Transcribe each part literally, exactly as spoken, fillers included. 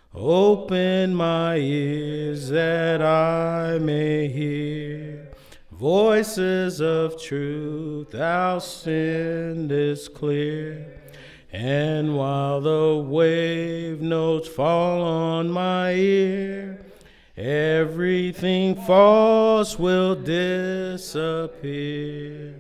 Open my ears that I may hear voices of truth thou sendest clear. And while the wave notes fall on my ear, everything false will disappear.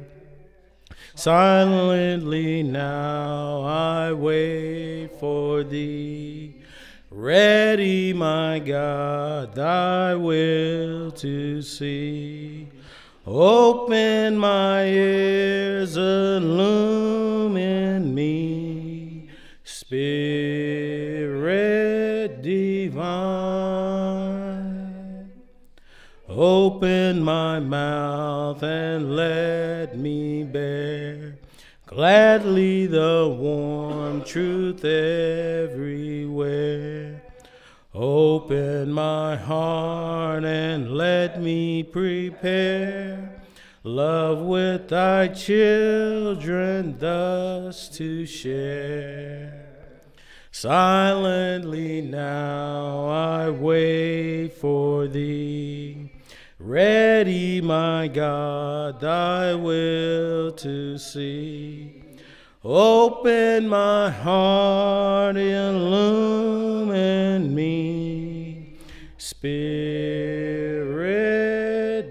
Silently now I wait for thee, ready, my God, thy will to see. Open my ears, illumine me, Spirit divine. Open my mouth and let me bear gladly the warm truth everywhere. Open my heart and let me prepare love with thy children thus to share. Silently now I wait for thee, ready, my God, thy will to see. Open my heart, illumine me, Spirit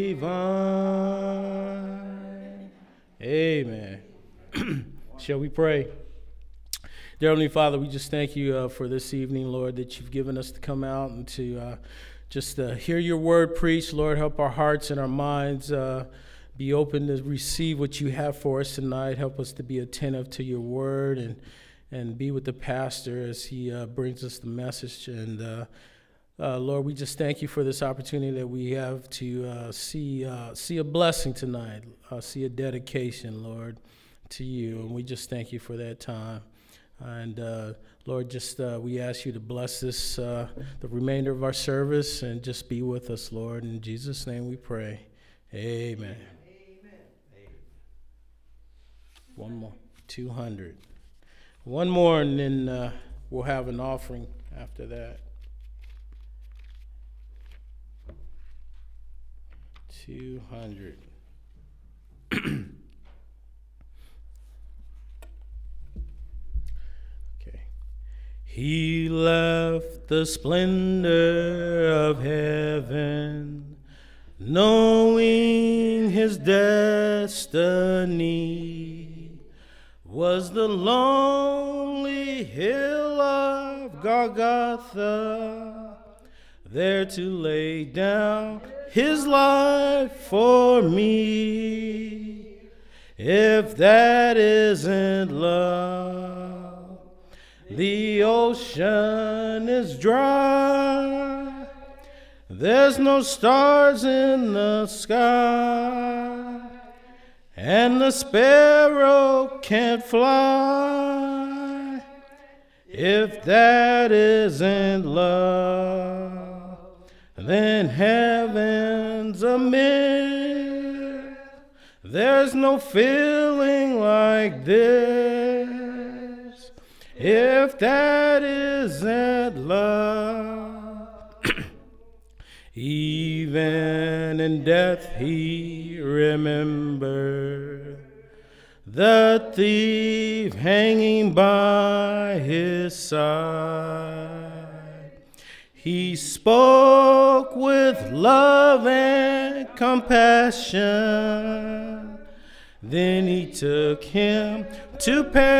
divine. Amen. Shall we pray? Dear Heavenly Father, we just thank you uh, for this evening, Lord, that you've given us to come out and to uh, just uh, hear your word preached. Lord, help our hearts and our minds uh, be open to receive what you have for us tonight. Help us to be attentive to your word and and be with the pastor as he uh, brings us the message. And uh, uh, Lord, we just thank you for this opportunity that we have to uh, see uh, see a blessing tonight, uh, see a dedication, Lord, to you. And we just thank you for that time. And uh, Lord, just uh, we ask you to bless this, uh, the remainder of our service, and just be with us, Lord. In Jesus' name we pray. Amen. One more, two hundred. One more, and then uh, we'll have an offering after that. two hundred. Okay. He left the splendor of heaven, knowing his destiny was the lonely hill of Golgotha, there to lay down his life for me. If that isn't love, the ocean is dry. There's no stars in the sky, and the sparrow can't fly. If that isn't love, then heaven's a myth. There's no feeling like this. If that isn't love, even in death he remembered the thief hanging by his side. He spoke with love and compassion. Then he took him to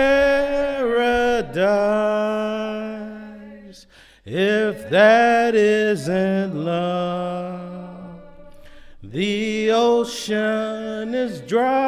paradise. If that isn't love, the ocean is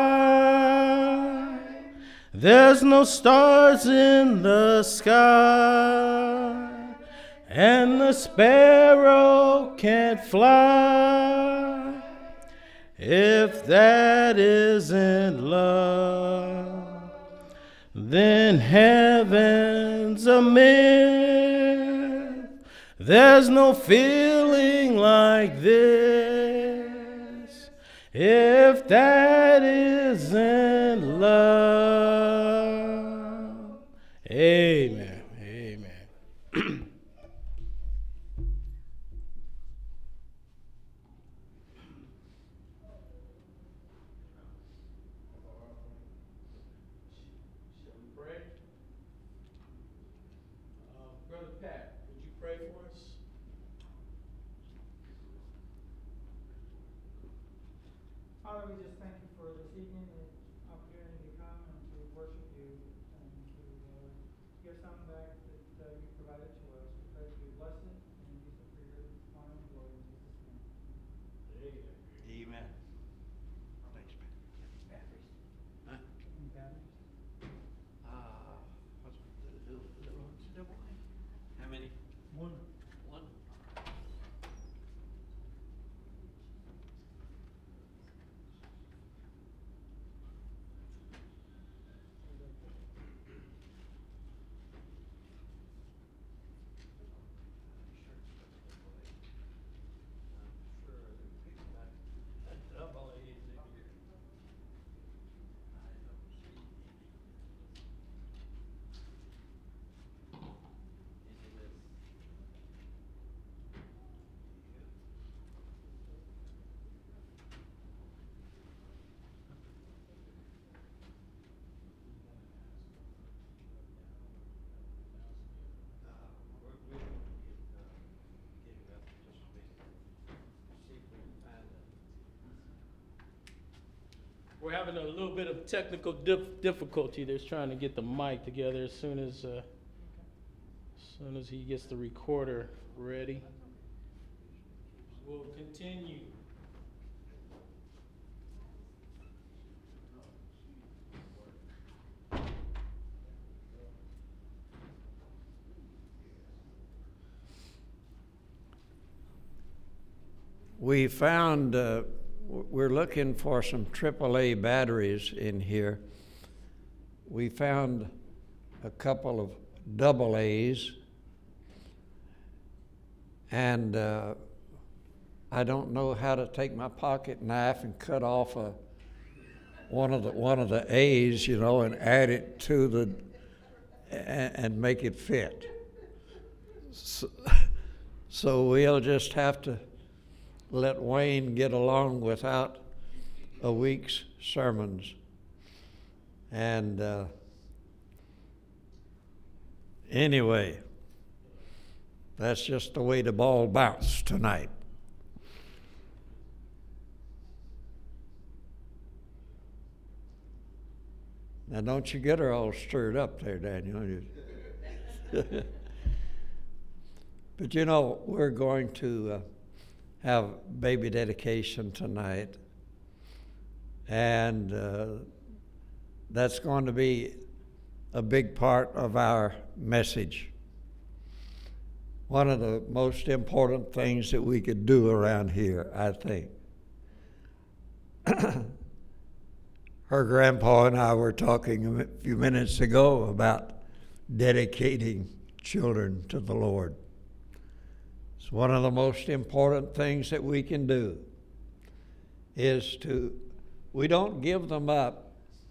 dry. There's no stars in the sky, and the sparrow can't fly. If that isn't love, then heaven's a myth. There's no feeling like this. If that isn't love. Amen. Amen. for us. Father, we just thank you for this evening, the opportunity to come and to worship you and to uh, give something back that uh, you provided to us. We pray that you bless it and use it for your honor and glory in Jesus' name. Amen. Thanks, man. Batteries? Huh? Any batteries? Ah, what's the little, little ones? Double A? How many? One. One? Double A is in here. I don't see any. Any with. Uh, we're, we're gonna get, uh, get it up just a minute. See if we can find it. We're having a little bit of technical dif- difficulty. There's trying to get the mic together as soon as, uh, as soon as he gets the recorder ready. We'll continue. We found, uh, w- we're looking for some triple A batteries in here. We found a couple of double A's. And uh, I don't know how to take my pocket knife and cut off a, one of the one of the A's, you know, and add it to the, and, and make it fit. So, so we'll just have to let Wayne get along without a week's sermons. And uh, anyway, that's just the way the ball bounced tonight. Now, don't you get her all stirred up there, Daniel. But you know, we're going to uh, have baby dedication tonight. And uh, that's going to be a big part of our message. One of the most important things that we could do around here, I think. Her grandpa and I were talking a few minutes ago about dedicating children to the Lord. It's one of the most important things that we can do is to, we don't give them up,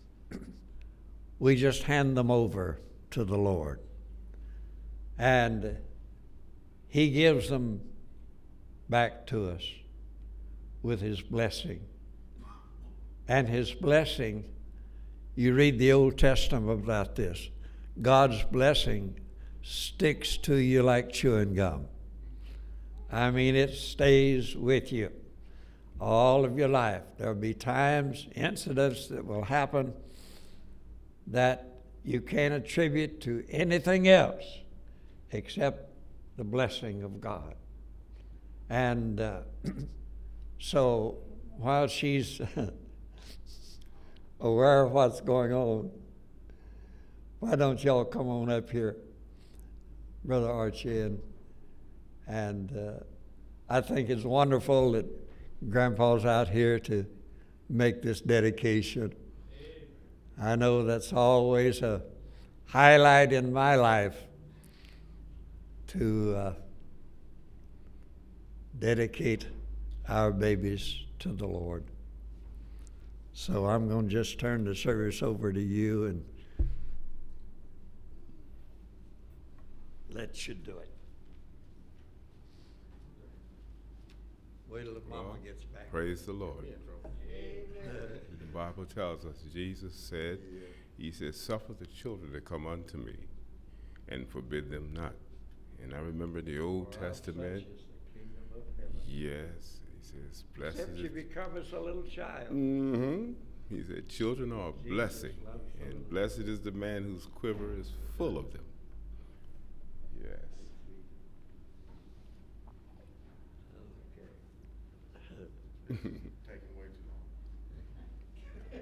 we just hand them over to the Lord. And He gives them back to us with His blessing. And His blessing, you read the Old Testament about this. God's blessing sticks to you like chewing gum. I mean, it stays with you all of your life. There'll be times, incidents that will happen that you can't attribute to anything else except the blessing of God. And uh, so while she's aware of what's going on, why don't y'all come on up here, Brother Archie, and, and uh, I think it's wonderful that Grandpa's out here to make this dedication. I know that's always a highlight in my life to uh, dedicate our babies to the Lord. So I'm going to just turn the service over to you and let you do it. Wait till the mama Well, gets back. Praise the Lord. Amen. The Bible tells us, Jesus said, He said, suffer the children to come unto me and forbid them not. And I remember the Old Testament. Yes, he says, blessed Except you is. become as a little child. Mm-hmm. He said, children are a blessing, and blessed is the man whose quiver is full of them. Yes. Taking way too long.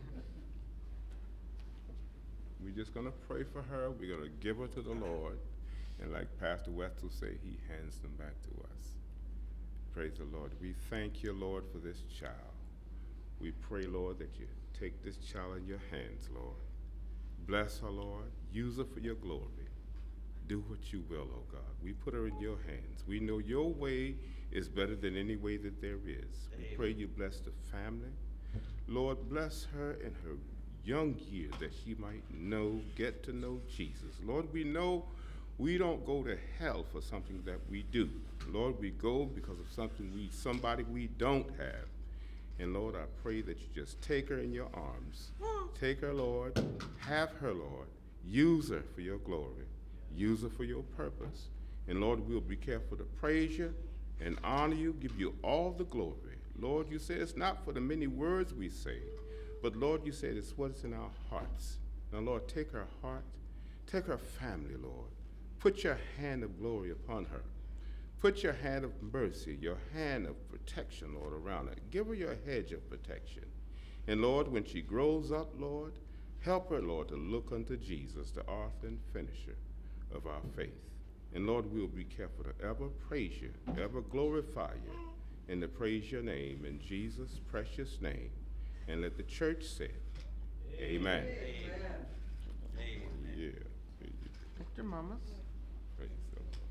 We're just going to pray for her. We're going to give her to the Lord. And like Pastor Wetzel say, he hands them back to us. Praise the Lord. We thank you, Lord, for this child. We pray, Lord, that you take this child in your hands, Lord. Bless her, Lord. Use her for your glory. Do what you will, oh God. We put her in your hands. We know your way is better than any way that there is. We pray you bless the family. Lord, bless her in her young years that she might know, get to know Jesus. Lord, we know we don't go to hell for something that we do. Lord, we go because of something we, somebody we don't have. And Lord, I pray that you just take her in your arms. Take her, Lord. Have her, Lord. Use her for your glory. Use her for your purpose. And Lord, we'll be careful to praise you and honor you, give you all the glory. Lord, you say it's not for the many words we say, but Lord, you said it's what's in our hearts. Now, Lord, take her heart, take her family, Lord. Put your hand of glory upon her. Put your hand of mercy, your hand of protection, Lord, around her. Give her your hedge of protection. And Lord, when she grows up, Lord, help her, Lord, to look unto Jesus, the author and finisher of our faith. And Lord, we'll be careful to ever praise you, ever glorify you, and to praise your name in Jesus' precious name. And let the church say, Amen. Amen. Amen. Yeah. Mister Mamas. Praise the Lord.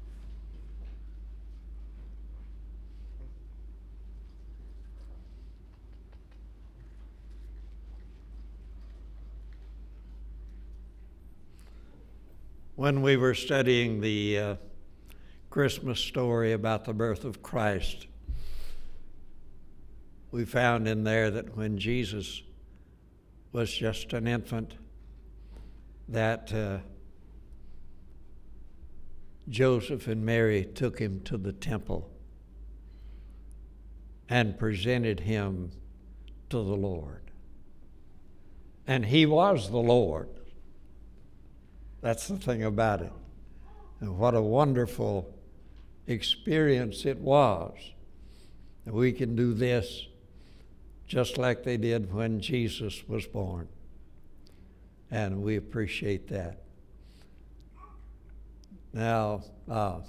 When we were studying the uh, Christmas story about the birth of Christ, we found in there that when Jesus was just an infant, that uh, Joseph and Mary took him to the temple and presented him to the Lord. And he was the Lord. That's the thing about it. And what a wonderful experience it was. that we can do this just like they did when Jesus was born. And we appreciate that. Now, uh,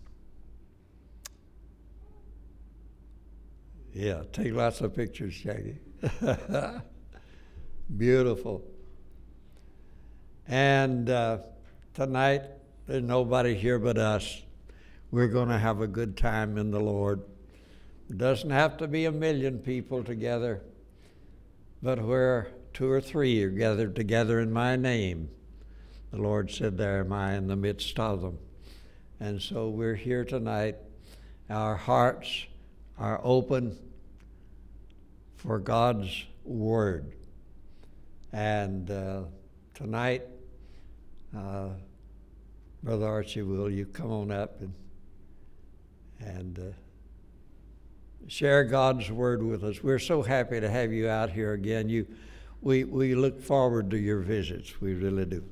yeah, take lots of pictures, Shaggy. Beautiful. And uh, tonight, there's nobody here but us. We're going to have a good time in the Lord. It doesn't have to be a million people together, but where two or three are gathered together in my name, the Lord said, there am I in the midst of them. And so we're here tonight. Our hearts are open for God's Word. And uh, tonight, uh, Brother Archie, will you come on up and, and uh, share God's Word with us? We're so happy to have you out here again. You, we, we look forward to your visits. We really do.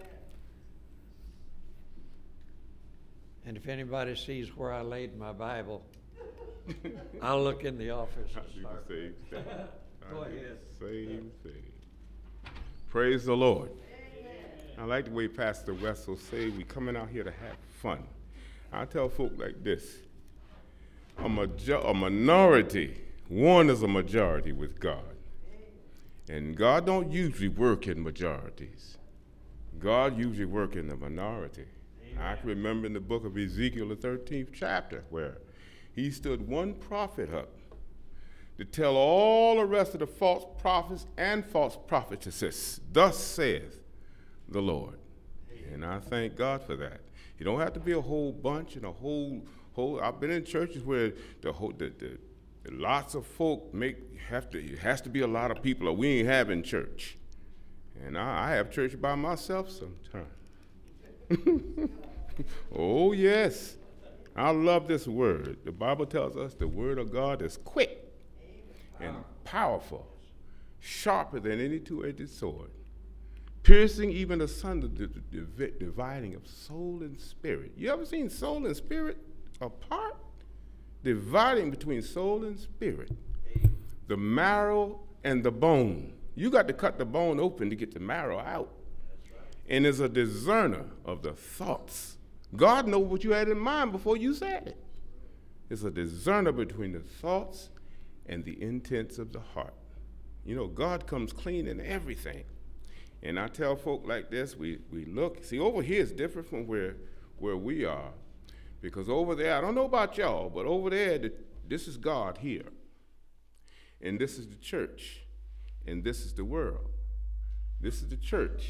And if anybody sees where I laid my Bible, I'll look in the office. I and do start. the same thing. I Go do ahead. the same thing. Praise the Lord. Amen. I like the way Pastor Wessel say we coming out here to have fun. I tell folk like this: a, major- a minority, one is a majority with God, and God don't usually work in majorities. God usually work in the minority. I can remember in the book of Ezekiel, the thirteenth chapter, where he stood one prophet up to tell all the rest of the false prophets and false prophetesses, thus saith the Lord. And I thank God for that. You don't have to be a whole bunch and a whole, whole, I've been in churches where the whole, the, the, the lots of folk make, have to, it has to be a lot of people or we ain't having church. And I, I have church by myself sometimes. Oh, yes. I love this word. The Bible tells us the word of God is quick and powerful, sharper than any two-edged sword, piercing even asunder the, the, the dividing of soul and spirit. You ever seen soul and spirit apart? Dividing between soul and spirit, the marrow and the bone. You got to cut the bone open to get the marrow out. And is a discerner of the thoughts. God knows what you had in mind before you said it. It's a discerner between the thoughts and the intents of the heart. You know, God comes clean in everything. And I tell folk like this, we, we look, see, over here is different from where, where we are. Because over there, I don't know about y'all, but over there, the, this is God here. And this is the church. And this is the world. This is the church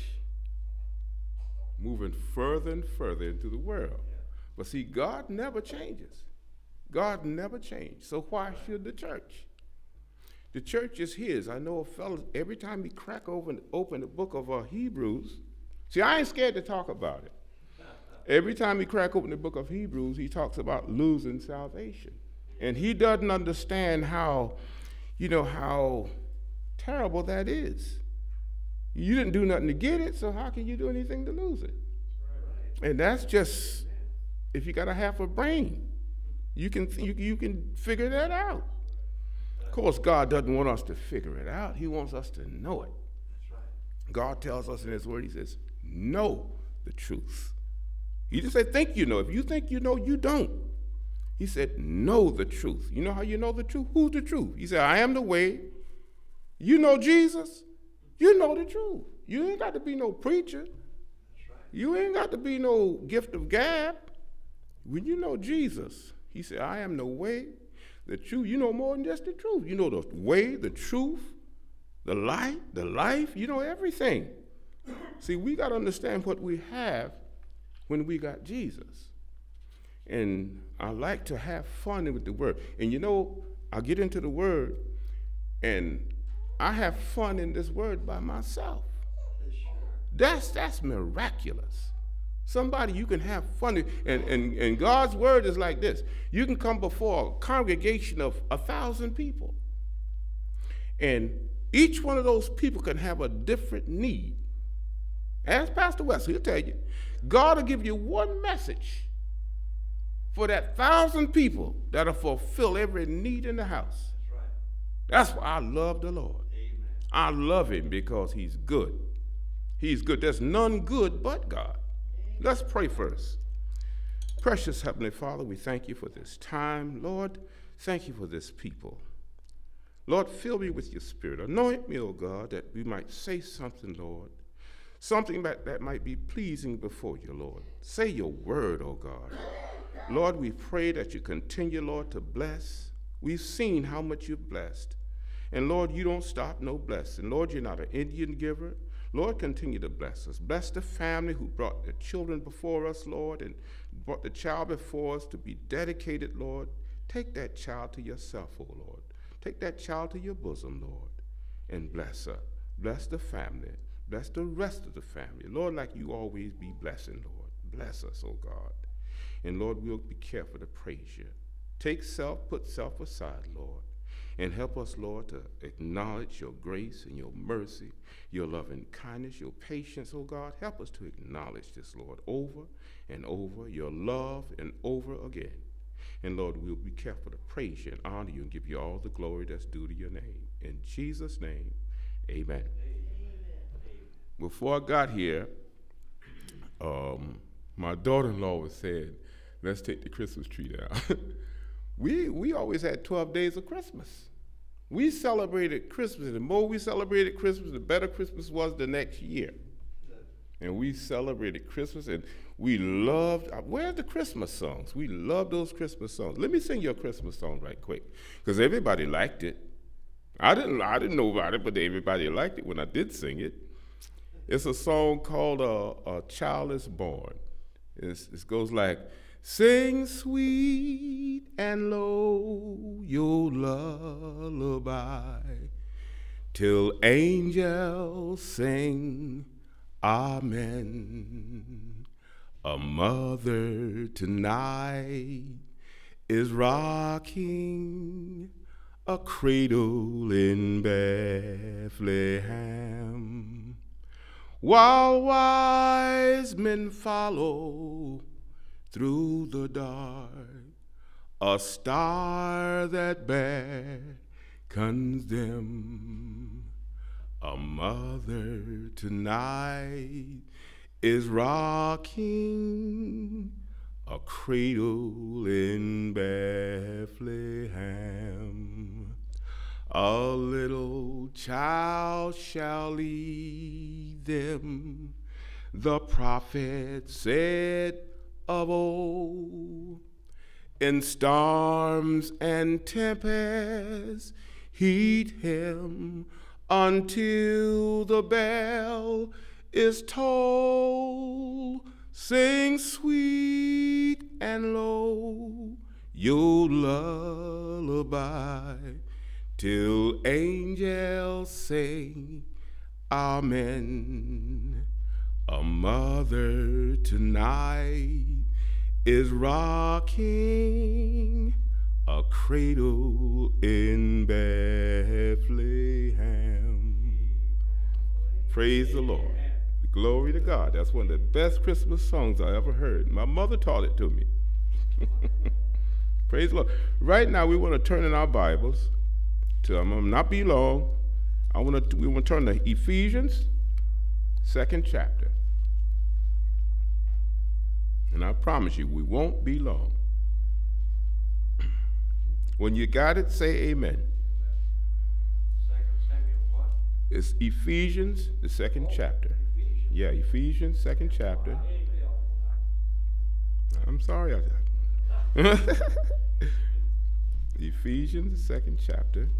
moving further and further into the world. But see, God never changes. God never changed. So why should the church? The church is his. I know a fellow, every time he crack open, open the book of uh, Hebrews, see, I ain't scared to talk about it. Every time he crack open the book of Hebrews, he talks about losing salvation. And he doesn't understand how, you know, how terrible that is. You didn't do nothing to get it, so how can you do anything to lose it? And that's just, if you got a half a brain, you can, you, you can figure that out. Of course, God doesn't want us to figure it out. He wants us to know it. God tells us in his word, he says, know the truth. He didn't say, think you know. If you think you know, you don't. He said, know the truth. You know how you know the truth? Who's the truth? He said, I am the way. You know Jesus. You know the truth. You ain't got to be no preacher. You ain't got to be no gift of gab. When you know Jesus, he said, I am the way, the truth. You know more than just the truth. You know the way, the truth, the light, the life. You know everything. See, we got to understand what we have when we got Jesus. And I like to have fun with the word. And you know, I get into the word, and I have fun in this word by myself. That's that's miraculous. Somebody you can have fun. And, and, and God's word is like this. You can come before a congregation of a thousand people. And each one of those people can have a different need. Ask Pastor West, he'll tell you. God will give you one message for that thousand people that'll fulfill every need in the house. That's right. That's why I love the Lord. Amen. I love him because he's good. He's good. There's none good but God. Amen. Let's pray first. Precious Heavenly Father, we thank you for this time. Lord, thank you for this people. Lord, fill me with your spirit. Anoint me, O God, that we might say something, Lord, something that, that might be pleasing before you, Lord. Say your word, O God. Lord, we pray that you continue, Lord, to bless. We've seen how much you've blessed. And Lord, you don't stop no blessing. Lord, you're not an Indian giver. Lord, continue to bless us. Bless the family who brought their children before us, Lord, and brought the child before us to be dedicated, Lord. Take that child to yourself, O Lord. Take that child to your bosom, Lord, and bless her. Bless the family. Bless the rest of the family. Lord, like you always be blessing, Lord. Bless us, oh God. And Lord, we'll be careful to praise you. Take self, put self aside, Lord, and help us, Lord, to acknowledge your grace and your mercy, your loving kindness, your patience, oh God. Help us to acknowledge this, Lord, over and over, your love and over again. And Lord, we'll be careful to praise you and honor you and give you all the glory that's due to your name. In Jesus' name, amen. Before I got here, um, my daughter-in-law was saying, let's take the Christmas tree down. we we always had twelve days of Christmas. We celebrated Christmas, and the more we celebrated Christmas, the better Christmas was the next year. And we celebrated Christmas, and we loved, where's the Christmas songs? We love those Christmas songs. Let me sing you a Christmas song right quick, because everybody liked it. I didn't, I didn't know about it, but everybody liked it when I did sing it. It's a song called uh, A Child is Born. It's, it goes like, sing sweet and low your lullaby, till angels sing amen. A mother tonight is rocking a cradle in Bethlehem, while wise men follow through the dark, a star that beckons them. A mother tonight is rocking a cradle in Bethlehem. A little child shall lead them, the prophet said of old. In storms and tempests heed him until the bell is toll. Sing sweet and low your lullaby till angels sing amen. A mother tonight is rocking a cradle in Bethlehem. Praise the Lord. Glory to God. That's one of the best Christmas songs I ever heard. My mother taught it to me. Praise the Lord. Right now, we want to turn in our Bibles to, I'm going to not be long. I want to, we want to turn to Ephesians, second chapter. And I promise you, we won't be long. When you got it, say amen. Second Samuel what? It's Ephesians, the second chapter. Yeah, Ephesians, second chapter. I'm sorry. I Ephesians, second chapter.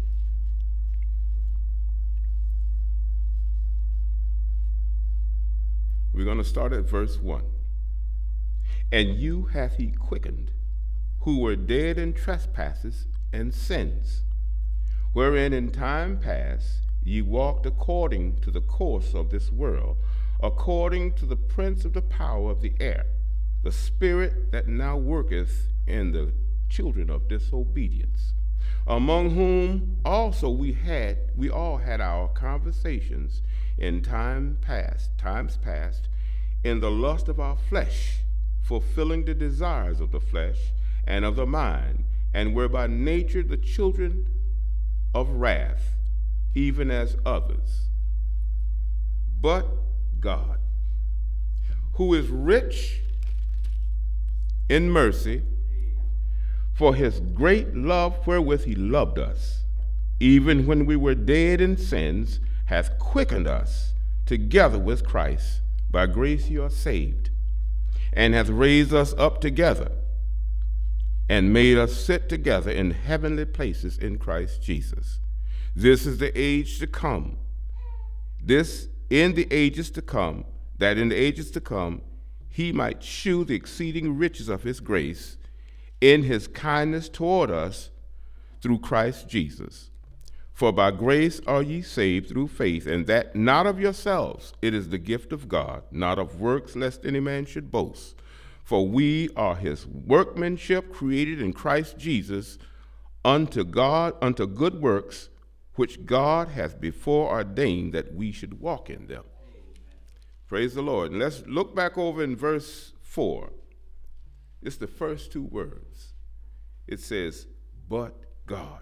We're going to start at verse one. And you hath he quickened, who were dead in trespasses and sins, wherein in time past ye walked according to the course of this world, according to the prince of the power of the air, the spirit that now worketh in the children of disobedience, among whom also we had we all had our conversations in time past, times past, in the lust of our flesh, fulfilling the desires of the flesh and of the mind, and were by nature the children of wrath, even as others. But God, who is rich in mercy, for his great love wherewith he loved us, even when we were dead in sins, hath quickened us together with Christ. By grace you are saved, and hath raised us up together, and made us sit together in heavenly places in Christ Jesus. This is the age to come. This in the ages to come, that in the ages to come he might shew the exceeding riches of his grace in his kindness toward us through Christ Jesus. For by grace are ye saved through faith, and that not of yourselves, it is the gift of God, not of works, lest any man should boast. For we are his workmanship, created in Christ Jesus unto God, unto good works, which God hath before ordained that we should walk in them. Praise the Lord. And let's look back over in verse four. It's the first two words. It says, but God.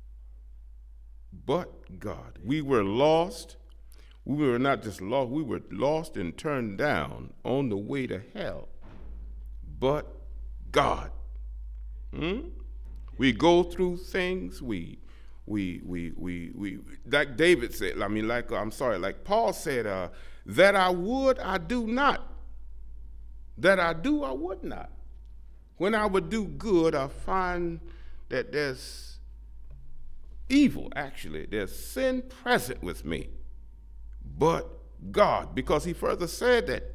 But God. We were lost. We were not just lost, we were lost and turned down on the way to hell. But God. Hmm? We go through things, we We, we, we, we, like David said, I mean, like, I'm sorry, like Paul said, uh, that I would, I do not. That I do, I would not. When I would do good, I find that there's evil, actually. There's sin present with me. But God, because he further said that,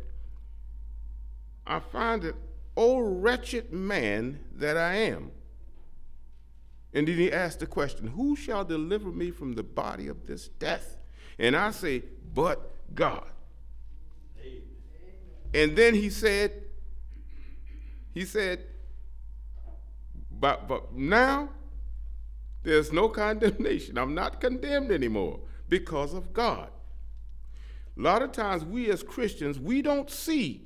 I find that, oh, wretched man that I am. And then he asked the question, who shall deliver me from the body of this death? And I say, but God. Amen. And then he said, He said, but, but now there's no condemnation. I'm not condemned anymore because of God. A lot of times we as Christians, we don't see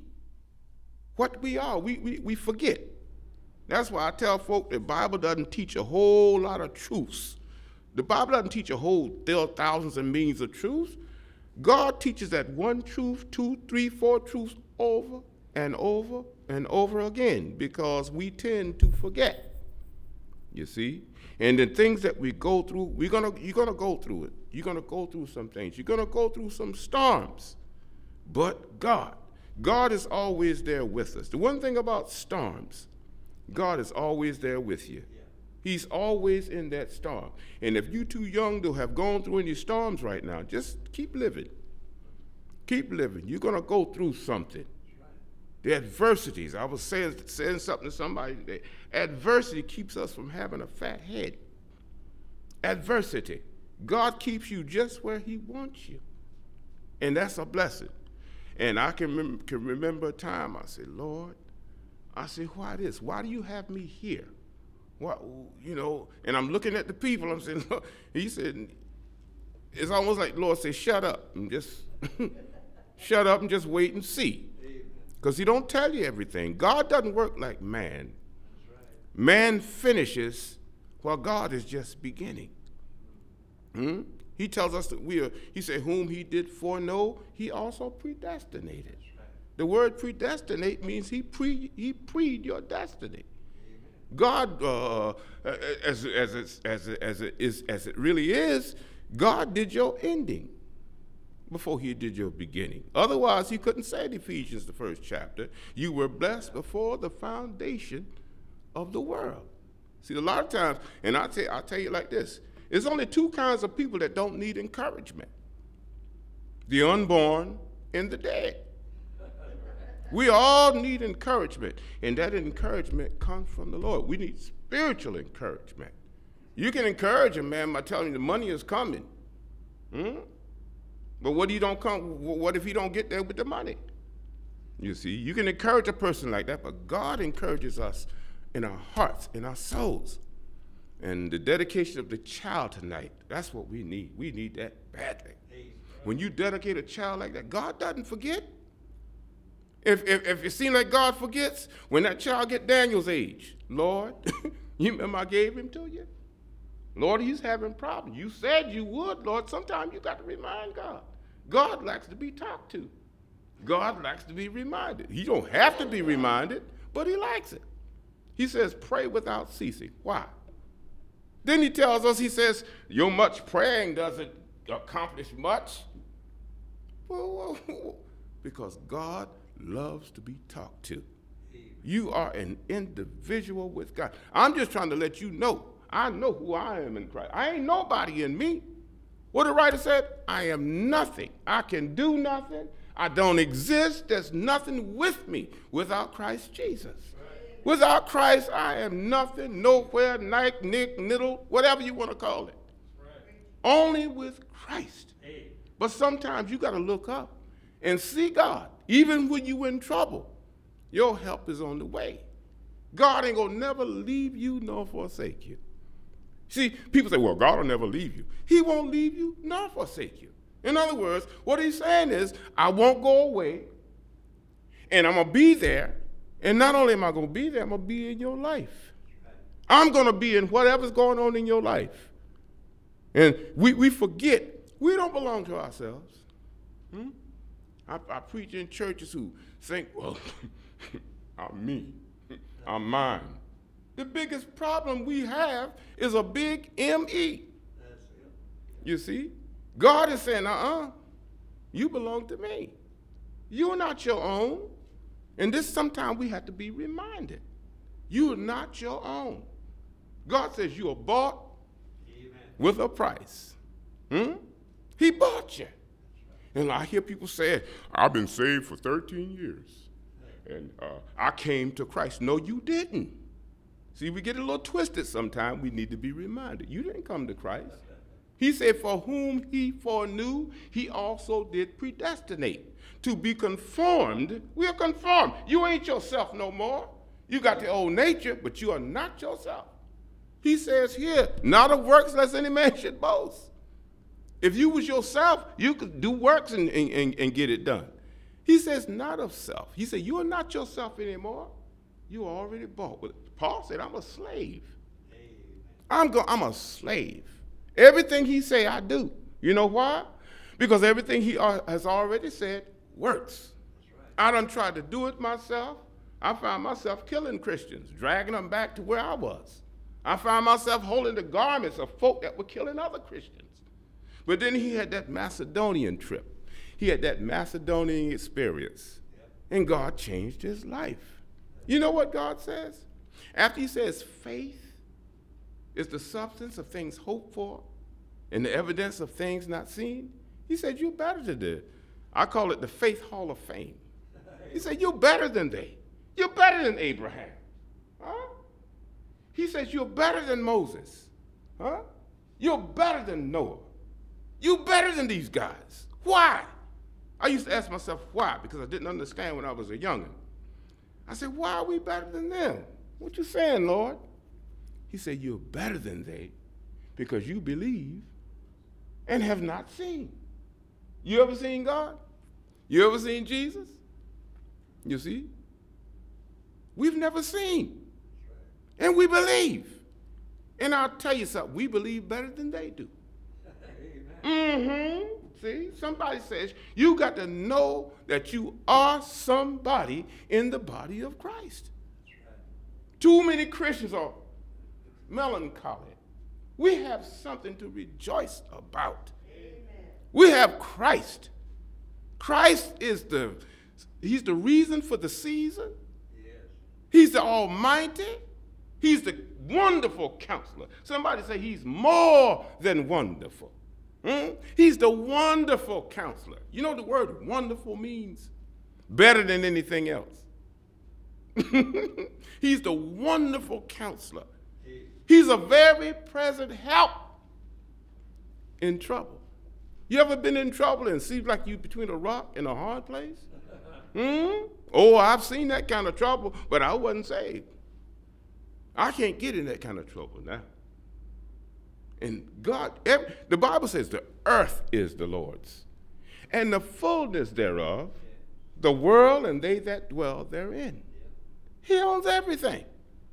what we are. We, we, we forget. That's why I tell folk the Bible doesn't teach a whole lot of truths. The Bible doesn't teach a whole thousands and millions of truths. God teaches that one truth, two, three, four truths over and over and over again because we tend to forget. You see? And the things that we go through, we're gonna, you're going to go through it. You're going to go through some things. You're going to go through some storms. But God, God is always there with us. The one thing about storms, God is always there with you. He's always in that storm. And if you're too young to have gone through any storms right now, just keep living. Keep living. You're going to go through something. The adversities. I was saying, saying something to somebody today. Adversity keeps us from having a fat head. Adversity. God keeps you just where he wants you. And that's a blessing. And I can, rem- can remember a time I said, Lord, I said, why this? Why do you have me here? What, you know, and I'm looking at the people, I'm saying, Lord, he said, it's almost like the Lord said, shut up and just, shut up and just wait and see. Because he don't tell you everything. God doesn't work like man. Man finishes while God is just beginning. Hmm? He tells us that we are, he said, whom he did foreknow, he also predestinated. The word predestinate means he pre he preed your destiny. God, uh, as, as, as, as, as, it is, as it really is, God did your ending before he did your beginning. Otherwise, he couldn't say in Ephesians, the first chapter, you were blessed before the foundation of the world. See, a lot of times, and I'll tell, I'll tell you like this, there's only two kinds of people that don't need encouragement. The unborn and the dead. We all need encouragement, and that encouragement comes from the Lord. We need spiritual encouragement. You can encourage a man by telling him the money is coming. Hmm? But what if he don't come? What if he don't get there with the money? You see, you can encourage a person like that, but God encourages us in our hearts, in our souls. And the dedication of the child tonight, that's what we need. We need that badly. When you dedicate a child like that, God doesn't forget. If, if, if it seems like God forgets, when that child get Daniel's age, Lord, you remember I gave him to you? Lord, he's having problems. You said you would, Lord. Sometimes you got to remind God. God likes to be talked to. God likes to be reminded. He don't have to be reminded, but he likes it. He says, pray without ceasing. Why? Then he tells us, he says, your much praying doesn't accomplish much. Well, because God loves to be talked to. You are an individual with God. I'm just trying to let you know, I know who I am in Christ. I ain't nobody in me. What the writer said, I am nothing. I can do nothing. I don't exist. There's nothing with me without Christ Jesus. Right. Without Christ, I am nothing, nowhere, nick, nick, niddle, whatever you want to call it. Right. Only with Christ. Hey. But sometimes you got to look up and see God. Even when you're in trouble, your help is on the way. God ain't going to never leave you nor forsake you. See, people say, well, God will never leave you. He won't leave you nor forsake you. In other words, what he's saying is, I won't go away, and I'm going to be there, and not only am I going to be there, I'm going to be in your life. I'm going to be in whatever's going on in your life. And we, we forget, we don't belong to ourselves. Hmm? I, I preach in churches who think, well, I'm me, I'm mine. The biggest problem we have is a big M E. You see? God is saying, uh-uh, you belong to me. You're not your own. And this sometimes we have to be reminded. You are not your own. God says you are bought Amen. With a price. Hmm? He bought you. And I hear people say, I've been saved for thirteen years. And uh, I came to Christ. No, you didn't. See, we get a little twisted sometimes. We need to be reminded. You didn't come to Christ. He said, for whom he foreknew, he also did predestinate. To be conformed, we are conformed. You ain't yourself no more. You got the old nature, but you are not yourself. He says here, not of works lest any man should boast. If you was yourself, you could do works and, and, and get it done. He says not of self. He said you are not yourself anymore. You are already bought. Paul said, I'm a slave. I'm, go- I'm a slave. Everything he say, I do. You know why? Because everything he uh, has already said works. I done tried to do it myself. I found myself killing Christians, dragging them back to where I was. I found myself holding the garments of folk that were killing other Christians. But then he had that Macedonian trip. He had that Macedonian experience. And God changed his life. You know what God says? After he says faith is the substance of things hoped for and the evidence of things not seen, he said, you're better than that. I call it the Faith Hall of Fame. He said, you're better than they. You're better than Abraham. Huh? He says, you're better than Moses. Huh? You're better than Noah. You're better than these guys. Why? I used to ask myself why, because I didn't understand when I was a youngin'. I said, why are we better than them? What you saying, Lord? He said, you're better than they because you believe and have not seen. You ever seen God? You ever seen Jesus? You see? We've never seen. And we believe. And I'll tell you something, we believe better than they do. Mm-hmm. See, somebody says, you got to know that you are somebody in the body of Christ. Too many Christians are melancholy. We have something to rejoice about. Amen. We have Christ. Christ is the, he's the reason for the season. Yes. He's the Almighty. He's the wonderful counselor. Somebody say he's more than wonderful. Hmm? He's the wonderful counselor. You know the word wonderful means? Better than anything else. He's the wonderful counselor. He's a very present help in trouble. You ever been in trouble and seems like you between a rock and a hard place? Hmm? Oh, I've seen that kind of trouble, but I wasn't saved. I can't get in that kind of trouble now. And God, every, the Bible says the earth is the Lord's, and the fullness thereof, the world and they that dwell therein. He owns everything.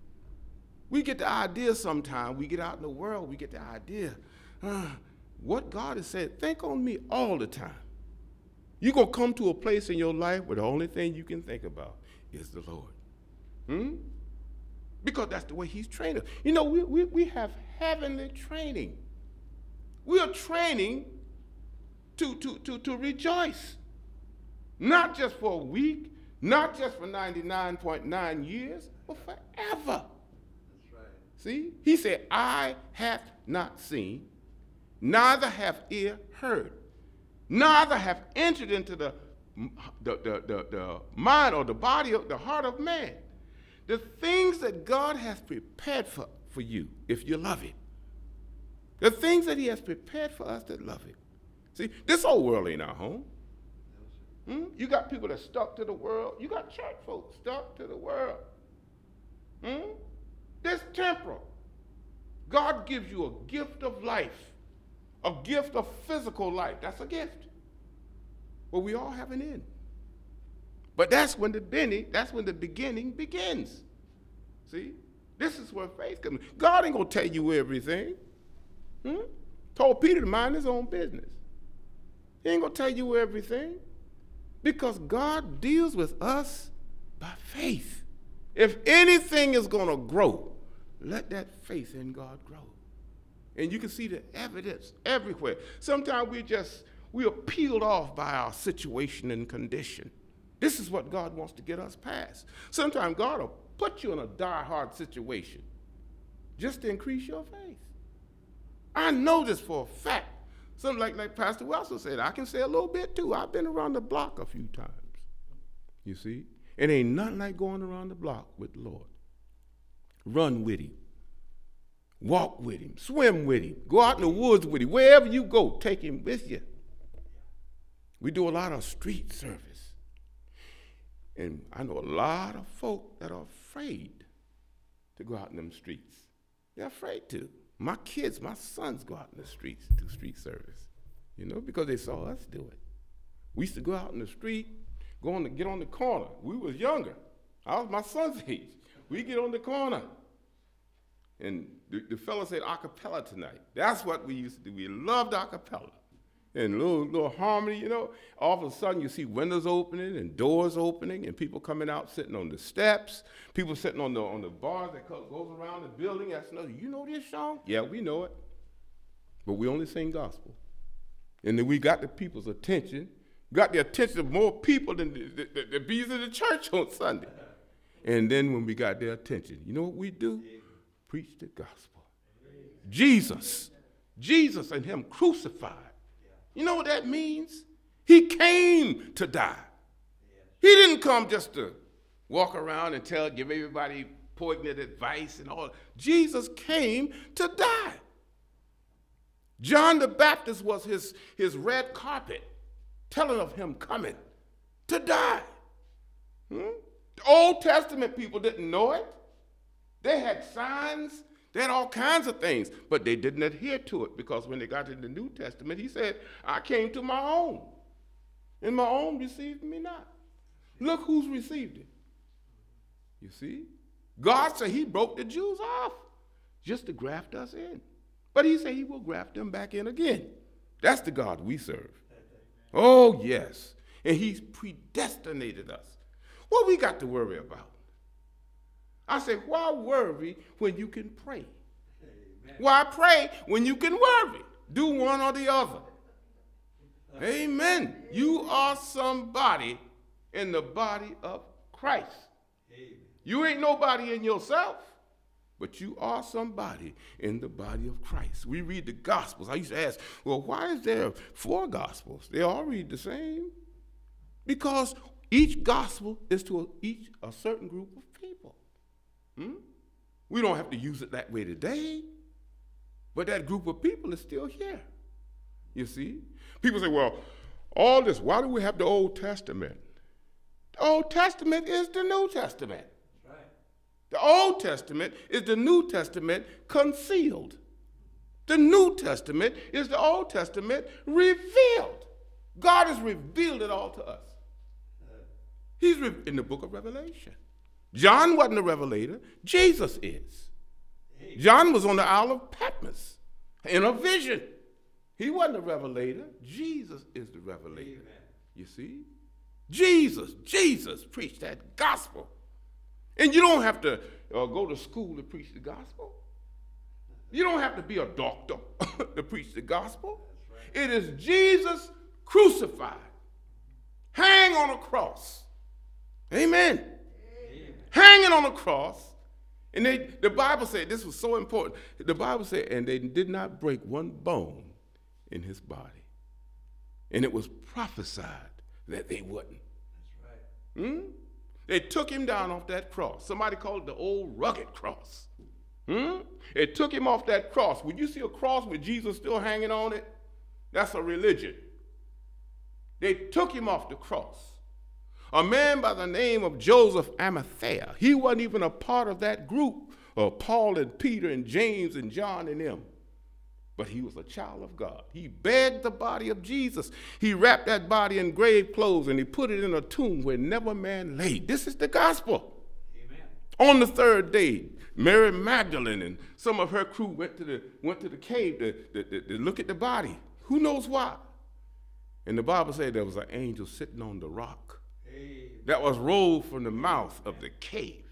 We get the idea sometimes, we get out in the world, we get the idea, uh, what God has said, think on me all the time. You're going to come to a place in your life where the only thing you can think about is the Lord. Hmm? Because that's the way he's trained us. You know, we, we, we have heavenly training. We are training to, to, to, to rejoice. Not just for a week, not just for ninety-nine point nine years, but forever. That's right. See? He said, eye hath not seen, neither have ear heard, neither have entered into the, the, the, the, the mind or the body of the heart of man. The things that God has prepared for, for you, if you love it. The things that he has prepared for us that love it. See, this old world ain't our home. Hmm? You got people that stuck to the world. You got church folks stuck to the world. Hmm? This temporal. God gives you a gift of life, a gift of physical life. That's a gift. Well, we all have an end. But that's when the beginning, that's when the beginning begins. See? This is where faith comes. God ain't gonna tell you everything. Hmm? Told Peter to mind his own business. He ain't gonna tell you everything. Because God deals with us by faith. If anything is gonna grow, let that faith in God grow. And you can see the evidence everywhere. Sometimes we just, we are peeled off by our situation and condition. This is what God wants to get us past. Sometimes God will put you in a die-hard situation just to increase your faith. I know this for a fact. Something like, like Pastor Wilson said, I can say a little bit too. I've been around the block a few times. You see? It ain't nothing like going around the block with the Lord. Run with him. Walk with him. Swim with him. Go out in the woods with him. Wherever you go, take him with you. We do a lot of street service. And I know a lot of folk that are afraid to go out in them streets. They're afraid to. My kids, my sons go out in the streets and do street service, you know, because they saw us do it. We used to go out in the street, go on to get on the corner. We was younger. I was my son's age. We get on the corner. And the, the fellow said a cappella tonight. That's what we used to do. We loved a cappella. And little, little harmony, you know. All of a sudden you see windows opening and doors opening and people coming out sitting on the steps, people sitting on the on the bars that co- goes around the building. That's another, you know this song? Yeah, we know it. But we only sing gospel. And then we got the people's attention, got the attention of more people than the, the, the, the bees in the church on Sunday. And then when we got their attention, you know what we do? Preach the gospel. Jesus, Jesus and him crucified. You know what that means? He came to die. He didn't come just to walk around and tell, give everybody poignant advice and all. Jesus came to die. John the Baptist was his, his red carpet, telling of him coming to die. Hmm? The Old Testament people didn't know it. They had signs. They had all kinds of things, but they didn't adhere to it because when they got to the New Testament, he said, I came to my own, and my own received me not. Look who's received it. You see? God said he broke the Jews off just to graft us in. But he said he will graft them back in again. That's the God we serve. Oh, yes. And he's predestinated us. What we got to worry about? I said, why worry when you can pray? Amen. Why pray when you can worry? Do one or the other. Amen. You are somebody in the body of Christ. Amen. You ain't nobody in yourself, but you are somebody in the body of Christ. We read the Gospels. I used to ask, well, why is there four Gospels? They all read the same. Because each Gospel is to a, each a certain group of people. Hmm? We don't have to use it that way today, but that group of people is still here. You see? People say, well, all this, why do we have the Old Testament? The Old Testament is the New Testament. That's right. The Old Testament is the New Testament concealed. The New Testament is the Old Testament revealed. God has revealed it all to us. He's re- in the book of Revelation. John wasn't a revelator. Jesus is. John was on the Isle of Patmos in a vision. He wasn't a revelator. Jesus is the revelator. Amen. You see? Jesus, Jesus preached that gospel. And you don't have to uh, go to school to preach the gospel. You don't have to be a doctor to preach the gospel. Right. It is Jesus crucified, hang on a cross. Amen. Hanging on the cross, and they, the Bible said, this was so important, the Bible said, and they did not break one bone in his body. And it was prophesied that they wouldn't. That's right. Hmm? They took him down off that cross. Somebody called it the old rugged cross. Hmm? They took him off that cross. When you see a cross with Jesus still hanging on it, that's a religion. They took him off the cross. A man by the name of Joseph Arimathea, he wasn't even a part of that group of Paul and Peter and James and John and them. But he was a child of God. He begged the body of Jesus. He wrapped that body in grave clothes and he put it in a tomb where never man laid. This is the gospel. Amen. On the third day, Mary Magdalene and some of her crew went to the, went to the cave to, to, to, to look at the body. Who knows why? And the Bible said there was an angel sitting on the rock that was rolled from the mouth of the cave.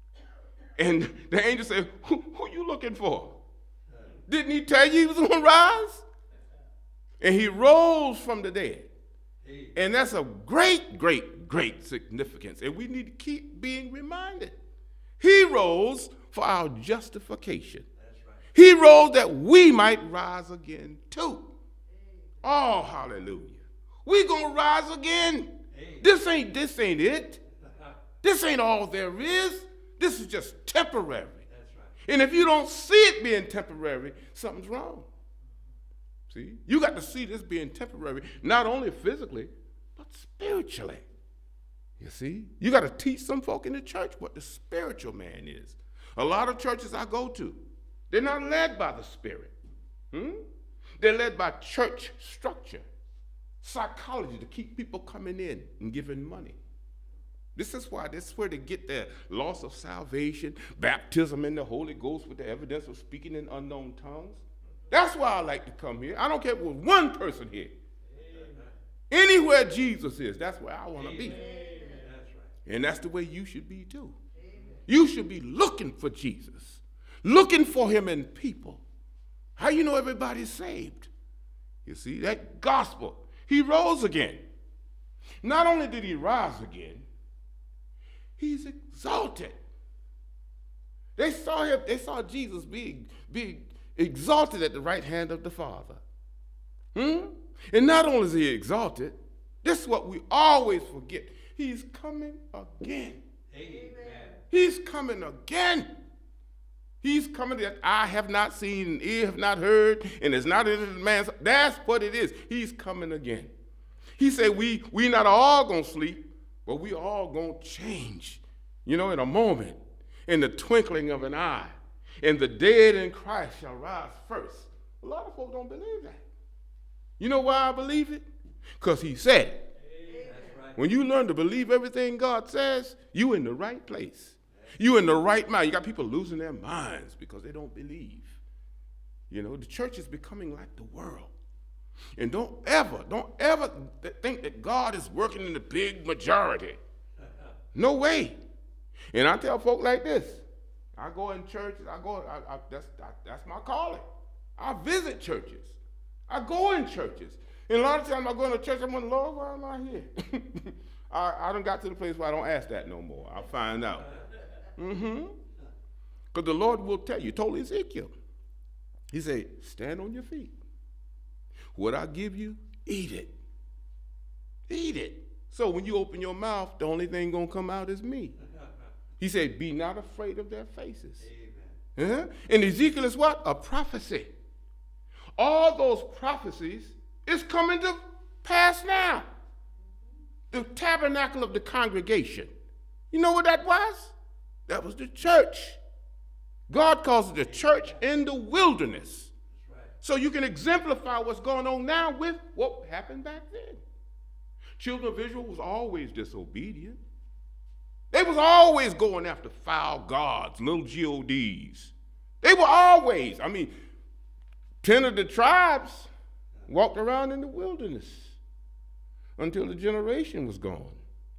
And the angel said, who, who you looking for? Didn't he tell you he was going to rise? And he rose from the dead. And that's a great, great, great significance. And we need to keep being reminded. He rose for our justification. That's right. He rose that we might rise again too. Oh, hallelujah. We're going to rise again. This ain't, this ain't it. This ain't all there is. This is just temporary. That's right. And if you don't see it being temporary, something's wrong. See? You got to see this being temporary, not only physically, but spiritually. You see? You got to teach some folk in the church what the spiritual man is. A lot of churches I go to, they're not led by the Spirit. Hmm? They're led by church structure, psychology to keep people coming in and giving money. This is why this is where they get their loss of salvation, baptism in the Holy Ghost with the evidence of speaking in unknown tongues. That's why I like to come here. I don't care if there's one person here. Amen. Anywhere Jesus is, that's where I want to be. That's right. And that's the way you should be too. Amen. You should be looking for Jesus, looking for him in people. How you know everybody's saved? You see, that gospel. He rose again. Not only did he rise again, he's exalted. They saw him, they saw Jesus being, being exalted at the right hand of the Father. Hmm? And not only is he exalted, this is what we always forget. He's coming again. Amen. He's coming again. He's coming that I have not seen, and ear have not heard, and it's not in the man's. That's what it is. He's coming again. He said we we not all gonna sleep, but we all gonna change. You know, in a moment, in the twinkling of an eye, and the dead in Christ shall rise first. A lot of folks don't believe that. You know why I believe it? Because he said it. That's right. When you learn to believe everything God says, you in the right place. You in the right mind. You got people losing their minds because they don't believe. You know, the church is becoming like the world. And don't ever, don't ever think that God is working in the big majority. No way. And I tell folk like this. I go in churches. I go. I, I, that's I, that's my calling. I visit churches. I go in churches. And a lot of times I go into church. I'm like, Lord, why am I here? I, I done got to the place where I don't ask that no more. I'll find out. Mm-hmm. Because the Lord will tell you. He told Ezekiel. He said, stand on your feet. What I give you, eat it. Eat it. So when you open your mouth, the only thing going to come out is me. He said, be not afraid of their faces. Amen. Uh-huh. And Ezekiel is what? A prophecy. All those prophecies is coming to pass now. The tabernacle of the congregation. You know what that was? That was the church. God calls it the church in the wilderness. Right. So you can exemplify what's going on now with what happened back then. Children of Israel was always disobedient. They was always going after foul gods, little G O Ds. They were always, I mean, ten of the tribes walked around in the wilderness until the generation was gone.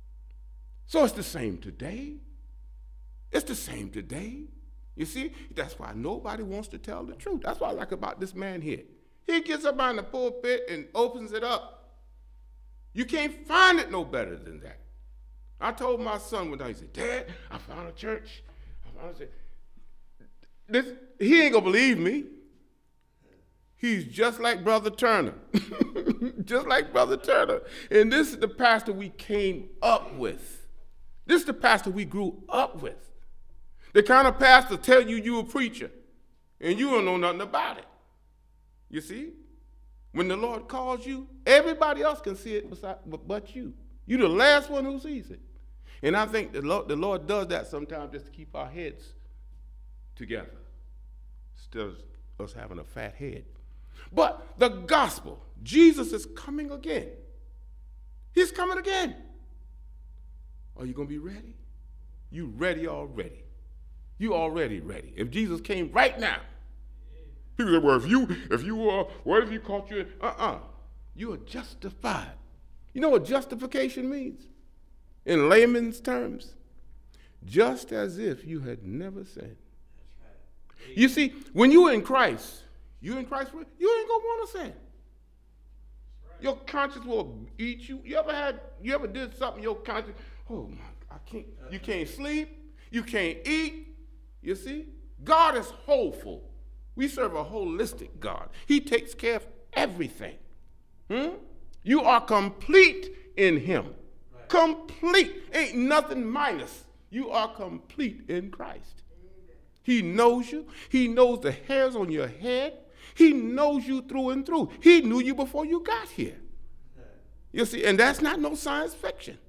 So it's the same today. It's the same today. You see, that's why nobody wants to tell the truth. That's what I like about this man here. He gets up on the pulpit and opens it up. You can't find it no better than that. I told my son one day, he said, Dad, I found a church. I found a church. This, he ain't gonna believe me. He's just like Brother Turner. Just like Brother Turner. And this is the pastor we came up with. This is the pastor we grew up with. The kind of pastor tell you you a preacher and you don't know nothing about it. You see? When the Lord calls you, everybody else can see it beside, but you. You're the last one who sees it. And I think the Lord, the Lord does that sometimes just to keep our heads together instead of us having a fat head. But the gospel, Jesus is coming again. He's coming again. Are you going to be ready? You ready already. You already ready. If Jesus came right now, people say, well, if you, if you, uh, what if you caught you? Uh-uh. You are justified. You know what justification means? In layman's terms, just as if you had never sinned. Right. You see, when you're in Christ, you're in Christ, you ain't gonna want to sin. Right. Your conscience will eat you. You ever had, you ever did something, your conscience, oh my, I can't, you can't sleep, you can't eat. You see, God is wholeful. We serve a holistic God. He takes care of everything. Hmm? You are complete in him. Right. Complete. Ain't nothing minus. You are complete in Christ. Amen. He knows you. He knows the hairs on your head. He knows you through and through. He knew you before you got here. You see, and that's not no science fiction.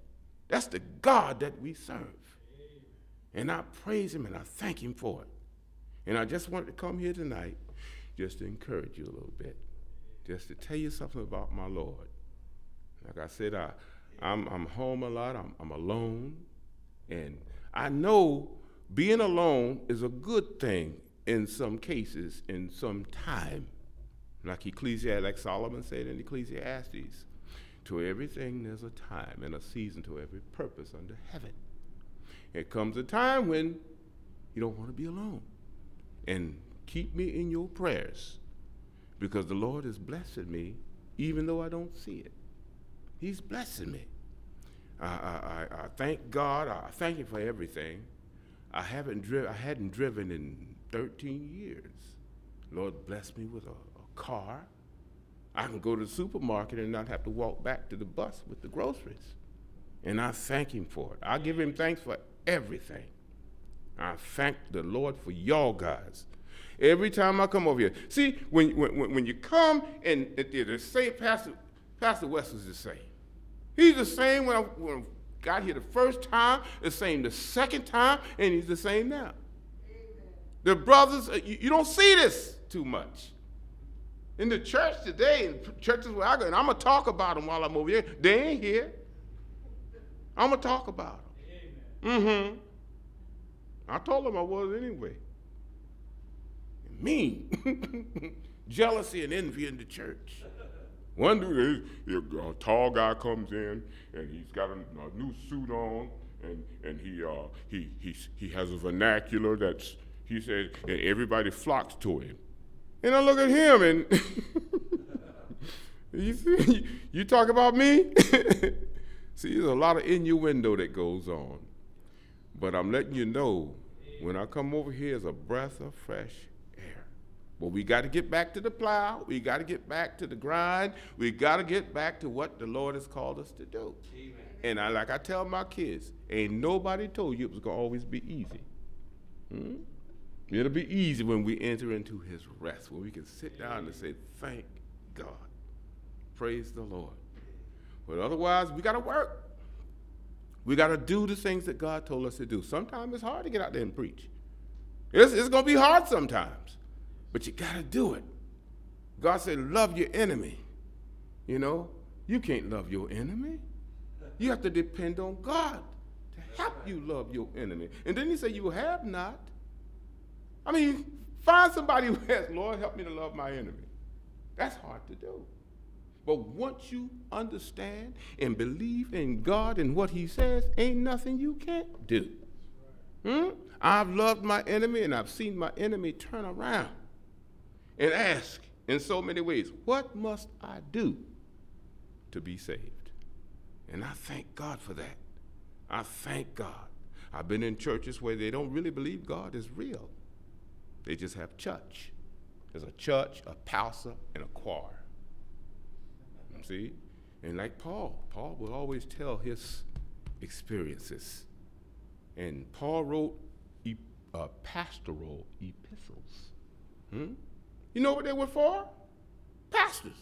That's the God that we serve. And I praise him and I thank him for it. And I just wanted to come here tonight just to encourage you a little bit, just to tell you something about my Lord. Like I said, I, I'm, I'm home a lot, I'm, I'm alone, and I know being alone is a good thing in some cases, in some time. Like Ecclesiastes, like Solomon said in Ecclesiastes, to everything there's a time and a season to every purpose under heaven. It comes a time when you don't want to be alone. And keep me in your prayers, because the Lord is blessing me even though I don't see it. He's blessing me. I, I, I, I thank God. I thank him for everything. I haven't driven. I hadn't driven in thirteen years. Lord blessed me with a, a car. I can go to the supermarket and not have to walk back to the bus with the groceries. And I thank him for it. I give him thanks for everything. I thank the Lord for y'all guys. Every time I come over here. See, when when, when you come and the same Pastor, Pastor West is the same. He's the same when I, when I got here the first time, the same the second time, and he's the same now. Amen. The brothers, you, you don't see this too much. In the church today, in churches where I go, and I'm going to talk about them while I'm over here. They ain't here. I'm going to talk about them. Mm-hmm. I told them I was anyway. Mean. Jealousy and envy in the church. One dude, a tall guy comes in, and he's got a, a new suit on, and, and he, uh, he, he, he has a vernacular that's, he said, and everybody flocks to him. And I look at him, and you see, you talk about me? See, there's a lot of innuendo that goes on. But I'm letting you know, when I come over here, it's a breath of fresh air. But we got to get back to the plow. We got to get back to the grind. We got to get back to what the Lord has called us to do. Amen. And I, like I tell my kids, ain't nobody told you it was going to always be easy. Hmm? It'll be easy when we enter into his rest, when we can sit down and say, thank God. Praise the Lord. But otherwise, we got to work. We got to do the things that God told us to do. Sometimes it's hard to get out there and preach. It's, it's going to be hard sometimes, but you got to do it. God said, love your enemy. You know, you can't love your enemy. You have to depend on God to help you love your enemy. And then he said, you have not. I mean, find somebody who has, Lord, help me to love my enemy. That's hard to do. But once you understand and believe in God and what he says, ain't nothing you can't do. Hmm? I've loved my enemy, and I've seen my enemy turn around and ask in so many ways, what must I do to be saved? And I thank God for that. I thank God. I've been in churches where they don't really believe God is real. They just have church. There's a church, a pastor, and a choir. See? And like Paul, Paul will always tell his experiences. And Paul wrote e- uh, pastoral epistles. Hmm? You know what they were for? Pastors.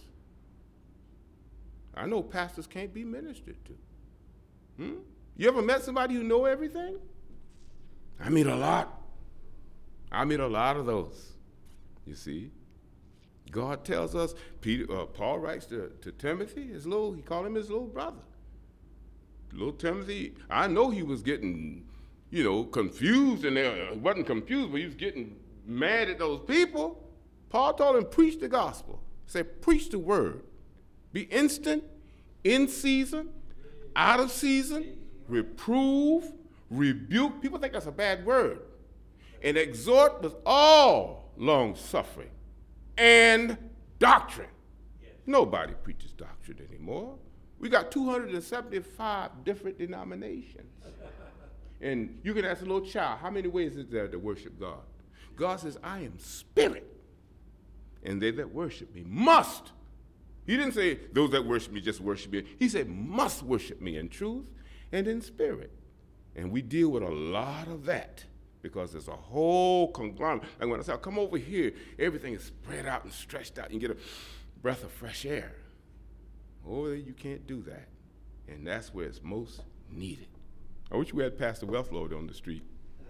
I know pastors can't be ministered to. Hmm? You ever met somebody who know everything? I meet a lot. I meet a lot of those, you see. God tells us, Peter, uh, Paul writes to, to Timothy, his little, he called him his little brother. Little Timothy, I know he was getting, you know, confused, and he wasn't confused, but he was getting mad at those people. Paul told him, preach the gospel. He said, preach the word. Be instant, in season, out of season, reprove, rebuke. People think that's a bad word. And exhort with all long suffering and doctrine. Yes. Nobody preaches doctrine anymore. We got two hundred seventy-five different denominations. And you can ask a little child, how many ways is there to worship God? God says, I am spirit, and they that worship me must. He didn't say those that worship me just worship me. He said must worship me in truth and in spirit. And we deal with a lot of that. Because there's a whole conglomerate. Like when I say, come over here, everything is spread out and stretched out. You get a breath of fresh air. Over there, you can't do that. And that's where it's most need it. I wish we had Pastor Westlow on the street.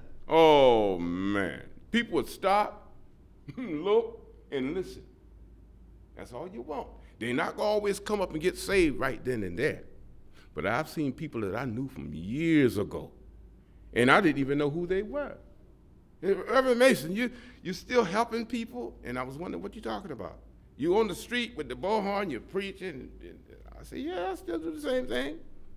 Oh, man. People would stop, look, and listen. That's all you want. They're not going to always come up and get saved right then and there. But I've seen people that I knew from years ago, and I didn't even know who they were. Reverend Mason, you you still helping people? And I was wondering what you're talking about. You on the street with the bullhorn, you're preaching. And, and I said, yeah, I still do the same thing.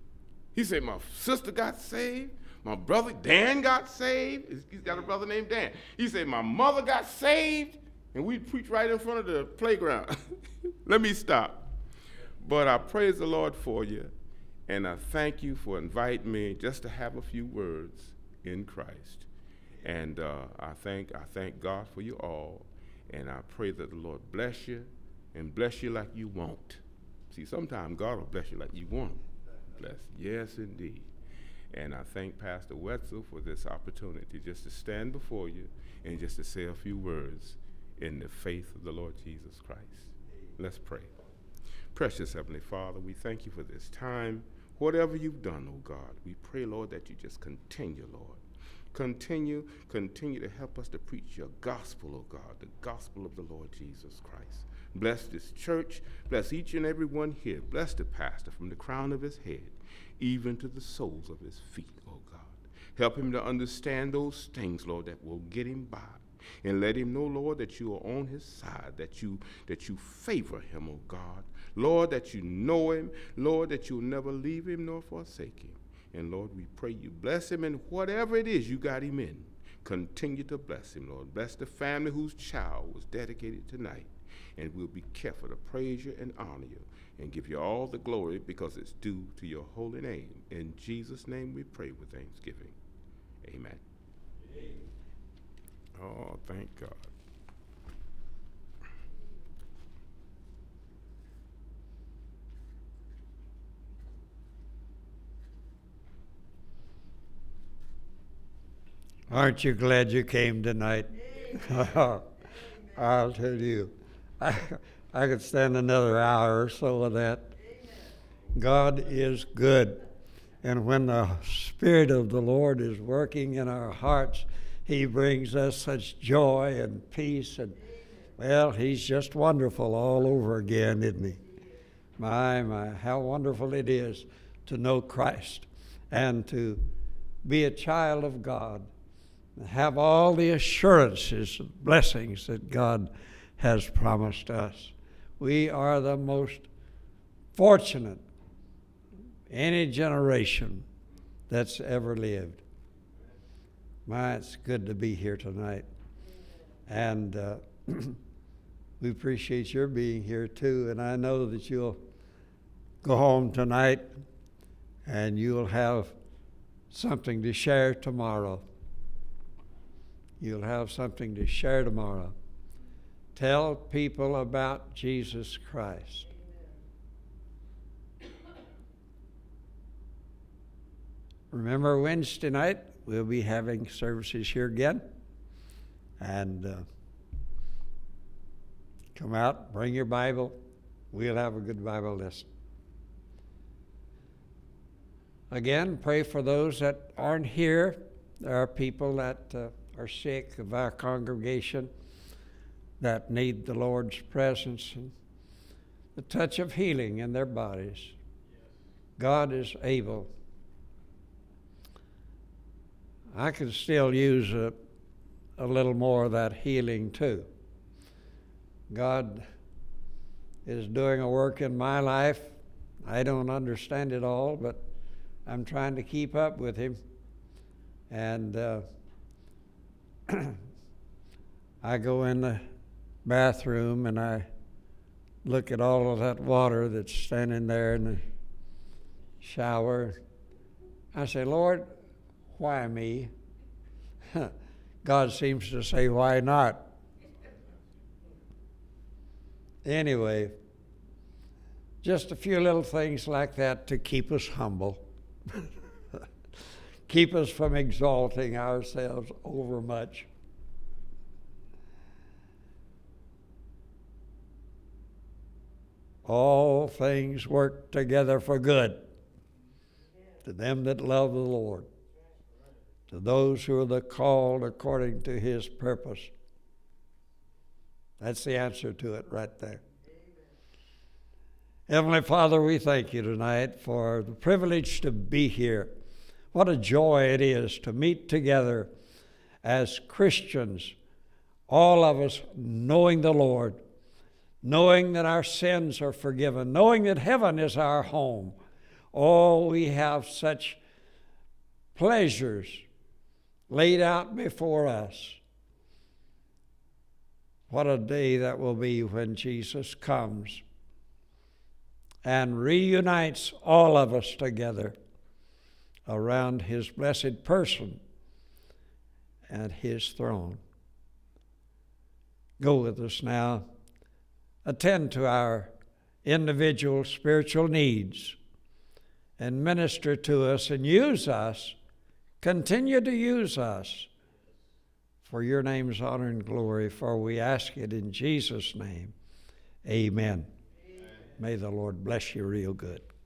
He said, my sister got saved. My brother Dan got saved. He's got a brother named Dan. He said, my mother got saved. And we preach right in front of the playground. Let me stop. But I praise the Lord for you. And I thank you for inviting me just to have a few words in Christ. And uh, I thank I thank God for you all. And I pray that the Lord bless you and bless you like you want. See, sometimes God will bless you like you want him. Bless. Yes, indeed. And I thank Pastor Wetzel for this opportunity just to stand before you and just to say a few words in the faith of the Lord Jesus Christ. Let's pray. Precious Heavenly Father, we thank you for this time. Whatever you've done, oh God, we pray, Lord, that you just continue, Lord. Continue, continue to help us to preach your gospel, oh God, the gospel of the Lord Jesus Christ. Bless this church. Bless each and every one here. Bless the pastor from the crown of his head, even to the soles of his feet, oh God. Help him to understand those things, Lord, that will get him by. And let him know, Lord, that you are on his side, that you that you favor him, oh God. Lord, that you know him. Lord, that you'll never leave him nor forsake him. And Lord, we pray you bless him in whatever it is you got him in. Continue to bless him, Lord. Bless the family whose child was dedicated tonight. And we'll be careful to praise you and honor you and give you all the glory because it's due to your holy name. In Jesus' name we pray with thanksgiving. Amen. Amen. Oh, thank God. Aren't you glad you came tonight? I'll tell you, I, I could stand another hour or so of that. God is good. And when the Spirit of the Lord is working in our hearts, he brings us such joy and peace. And, well, he's just wonderful all over again, isn't he? My, my, how wonderful it is to know Christ and to be a child of God. Have all the assurances and blessings that God has promised us. We are the most fortunate any generation that's ever lived. My, it's good to be here tonight. And uh, we appreciate your being here too. And I know that you'll go home tonight and you'll have something to share tomorrow. You'll have something to share tomorrow. Tell people about Jesus Christ. Remember Wednesday night, we'll be having services here again. And uh, come out, bring your Bible. We'll have a good Bible lesson. Again, pray for those that aren't here. There are people that uh, are sick of our congregation that need the Lord's presence and the touch of healing in their bodies. God is able. I could still use a, a little more of that healing too. God is doing a work in my life. I don't understand it all, but I'm trying to keep up with him. And uh, I go in the bathroom and I look at all of that water that's standing there in the shower. I say, Lord, why me? God seems to say, why not? Anyway, just a few little things like that to keep us humble. Keep us from exalting ourselves overmuch. All things work together for good to them that love the Lord, to those who are the called according to his purpose. That's the answer to it right there. Heavenly Father, we thank you tonight for the privilege to be here. What a joy it is to meet together as Christians, all of us knowing the Lord, knowing that our sins are forgiven, knowing that heaven is our home. Oh, we have such pleasures laid out before us. What a day that will be when Jesus comes and reunites all of us together around his blessed person and his throne. Go with us now. Attend to our individual spiritual needs and minister to us and use us. Continue to use us for your name's honor and glory, for we ask it in Jesus' name. Amen. Amen. May the Lord bless you real good.